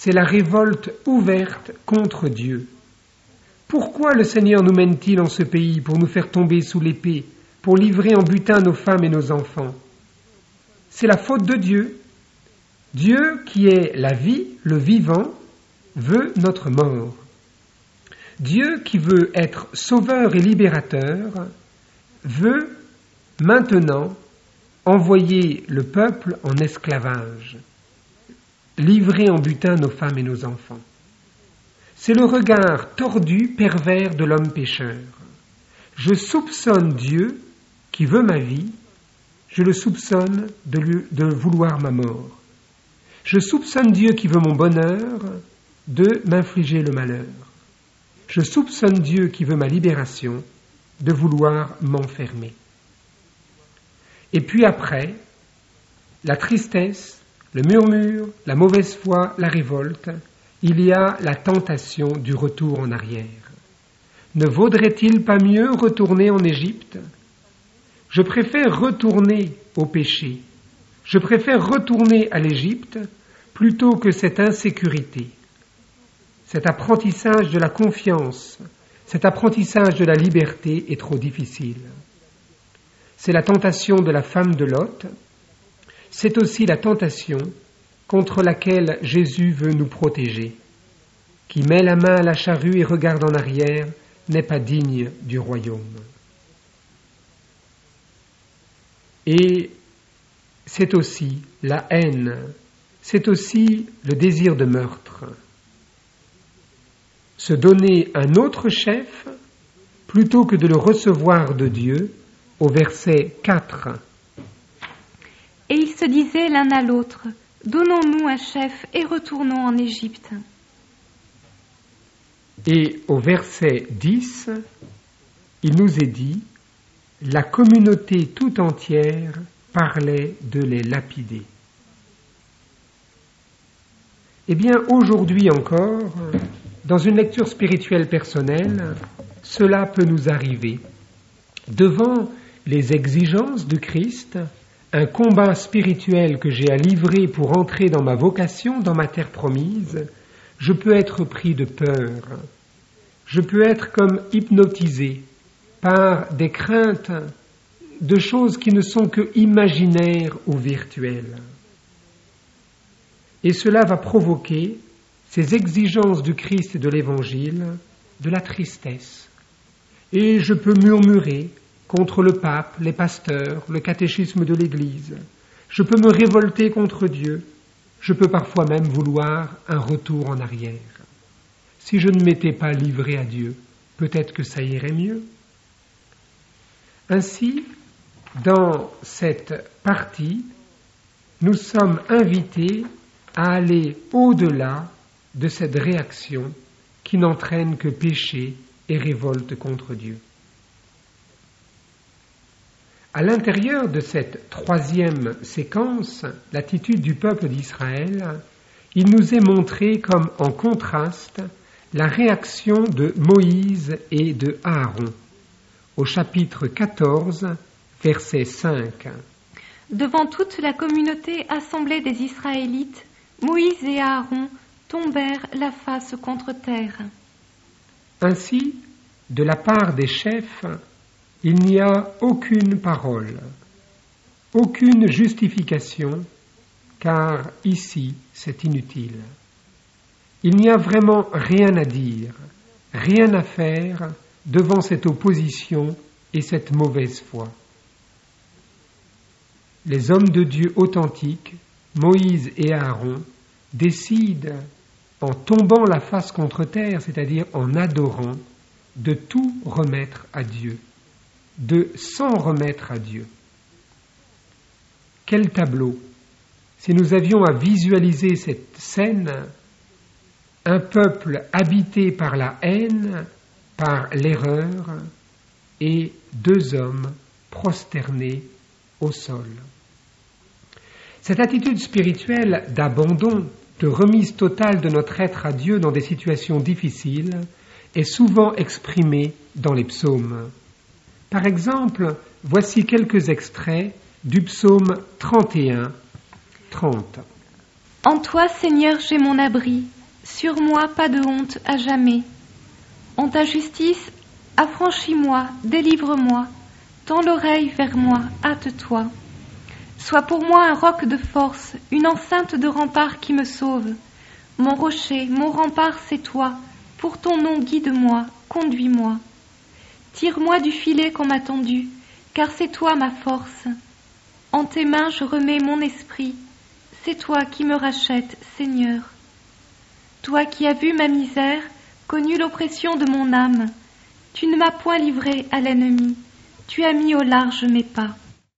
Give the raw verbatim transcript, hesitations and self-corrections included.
c'est la révolte ouverte contre Dieu. Pourquoi le Seigneur nous mène-t-il en ce pays pour nous faire tomber sous l'épée, pour livrer en butin nos femmes et nos enfants? C'est la faute de Dieu. Dieu, qui est la vie, le vivant, veut notre mort. Dieu, qui veut être sauveur et libérateur, veut maintenant envoyer le peuple en esclavage, livrer en butin nos femmes et nos enfants. C'est le regard tordu, pervers de l'homme pécheur. Je soupçonne Dieu qui veut ma vie, je le soupçonne de, lui, de vouloir ma mort. Je soupçonne Dieu qui veut mon bonheur de m'infliger le malheur. Je soupçonne Dieu qui veut ma libération de vouloir m'enfermer. Et puis après, la tristesse, le murmure, la mauvaise foi, la révolte, il y a la tentation du retour en arrière. Ne vaudrait-il pas mieux retourner en Égypte ? Je préfère retourner au péché. Je préfère retourner à l'Égypte plutôt que cette insécurité, cet apprentissage de la confiance, cet apprentissage de la liberté est trop difficile. C'est la tentation de la femme de Lot, c'est aussi la tentation contre laquelle Jésus veut nous protéger. Qui met la main à la charrue et regarde en arrière n'est pas digne du royaume. Et c'est aussi la haine, c'est aussi le désir de meurtre. Se donner un autre chef plutôt que de le recevoir de Dieu, au verset quatre. Et ils se disaient l'un à l'autre, donnons-nous un chef et retournons en Égypte. Et au verset dix, il nous est dit, la communauté tout entière parlait de les lapider. Eh bien, aujourd'hui encore, dans une lecture spirituelle personnelle, cela peut nous arriver. Devant les exigences de Christ, un combat spirituel que j'ai à livrer pour entrer dans ma vocation, dans ma terre promise, je peux être pris de peur. Je peux être comme hypnotisé par des craintes de choses qui ne sont que imaginaires ou virtuelles. Et cela va provoquer, ces exigences du Christ et de l'Évangile, de la tristesse. Et je peux murmurer contre le pape, les pasteurs, le catéchisme de l'Église. Je peux me révolter contre Dieu. Je peux parfois même vouloir un retour en arrière. Si je ne m'étais pas livré à Dieu, peut-être que ça irait mieux. Ainsi, dans cette partie, nous sommes invités à aller au-delà de cette réaction qui n'entraîne que péché et révolte contre Dieu. À l'intérieur de cette troisième séquence, l'attitude du peuple d'Israël, il nous est montré comme en contraste la réaction de Moïse et de Aaron. Au chapitre quatorze, verset cinq. Devant toute la communauté assemblée des Israélites, Moïse et Aaron tombèrent la face contre terre. Ainsi, de la part des chefs, il n'y a aucune parole, aucune justification, car ici c'est inutile. Il n'y a vraiment rien à dire, rien à faire devant cette opposition et cette mauvaise foi. Les hommes de Dieu authentiques, Moïse et Aaron, décident, en tombant la face contre terre, c'est-à-dire en adorant, de tout remettre à Dieu, de s'en remettre à Dieu. Quel tableau! Si nous avions à visualiser cette scène, un peuple habité par la haine, par l'erreur, et deux hommes prosternés au sol. Cette attitude spirituelle d'abandon, de remise totale de notre être à Dieu dans des situations difficiles, est souvent exprimée dans les psaumes. Par exemple, voici quelques extraits du psaume trente et un, trente. En toi, Seigneur, j'ai mon abri. Sur moi, pas de honte à jamais. En ta justice, affranchis-moi, délivre-moi. Tends l'oreille vers moi, hâte-toi. Sois pour moi un roc de force, une enceinte de rempart qui me sauve. Mon rocher, mon rempart, c'est toi. Pour ton nom, guide-moi, conduis-moi. Tire-moi du filet qu'on m'a tendu, car c'est toi ma force. En tes mains, je remets mon esprit. C'est toi qui me rachètes, Seigneur. Toi qui as vu ma misère, connu l'oppression de mon âme, tu ne m'as point livré à l'ennemi, tu as mis au large mes pas.